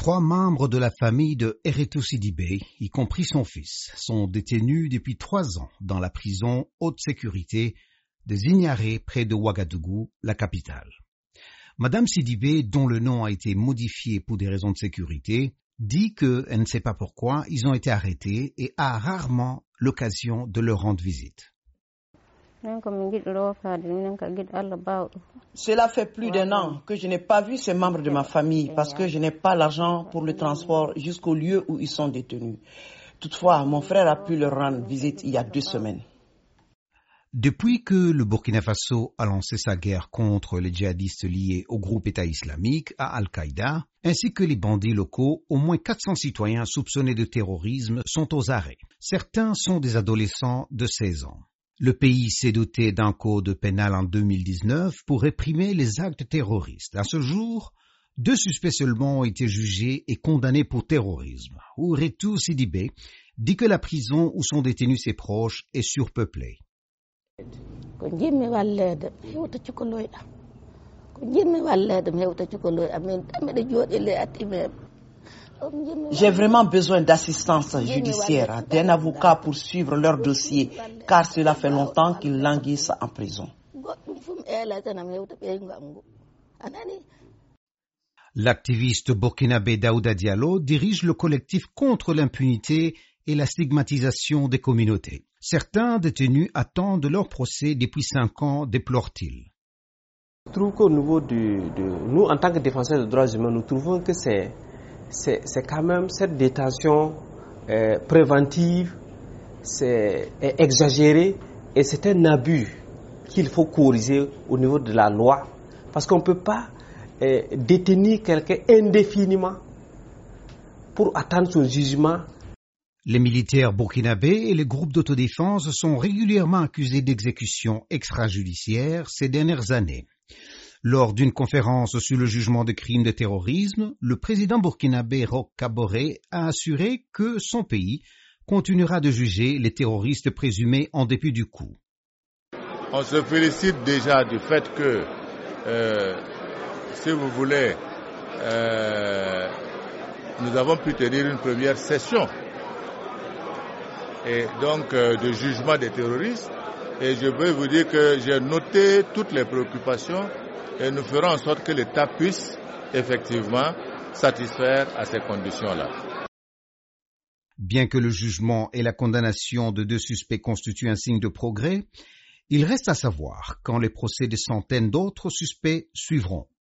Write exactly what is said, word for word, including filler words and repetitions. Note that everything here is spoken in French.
Trois membres de la famille de Eretou Sidibé, y compris son fils, sont détenus depuis trois ans dans la prison haute sécurité de Zignaré près de Ouagadougou, la capitale. Madame Sidibé, dont le nom a été modifié pour des raisons de sécurité, dit qu'elle ne sait pas pourquoi ils ont été arrêtés et a rarement l'occasion de leur rendre visite. Cela fait plus d'un an que je n'ai pas vu ces membres de ma famille parce que je n'ai pas l'argent pour le transport jusqu'au lieu où ils sont détenus. Toutefois, mon frère a pu leur rendre visite il y a deux semaines. Depuis que le Burkina Faso a lancé sa guerre contre les djihadistes liés au groupe État islamique, à Al-Qaïda, ainsi que les bandits locaux, au moins quatre cents citoyens soupçonnés de terrorisme sont aux arrêts. Certains sont des adolescents de seize ans. Le pays s'est doté d'un code pénal en deux mille dix-neuf pour réprimer les actes terroristes. À ce jour, deux suspects seulement ont été jugés et condamnés pour terrorisme. Eretou Sidibé dit que la prison où sont détenus ses proches est surpeuplée. J'ai vraiment besoin d'assistance judiciaire, d'un avocat pour suivre leur dossier, car cela fait longtemps qu'ils languissent en prison. L'activiste burkinabé Daouda Diallo dirige le collectif contre l'impunité et la stigmatisation des communautés. Certains détenus attendent leur procès depuis cinq ans, déplore-t-il. Je trouve qu'au niveau de, de nous, en tant que défenseurs des droits humains, nous trouvons que c'est, c'est, c'est quand même cette détention euh, préventive, c'est euh, exagéré et c'est un abus qu'il faut corriger au niveau de la loi. Parce qu'on ne peut pas euh, détenir quelqu'un indéfiniment pour attendre son jugement. Les militaires burkinabés et les groupes d'autodéfense sont régulièrement accusés d'exécutions extrajudiciaires ces dernières années. Lors d'une conférence sur le jugement de crimes de terrorisme, le président burkinabé Roch Kaboré a assuré que son pays continuera de juger les terroristes présumés en dépit du coup. On se félicite déjà du fait que, euh, si vous voulez, euh, nous avons pu tenir une première session et donc euh, de jugement des terroristes. Et je veux vous dire que j'ai noté toutes les préoccupations et nous ferons en sorte que l'État puisse effectivement satisfaire à ces conditions-là. Bien que le jugement et la condamnation de deux suspects constituent un signe de progrès, il reste à savoir quand les procès de centaines d'autres suspects suivront.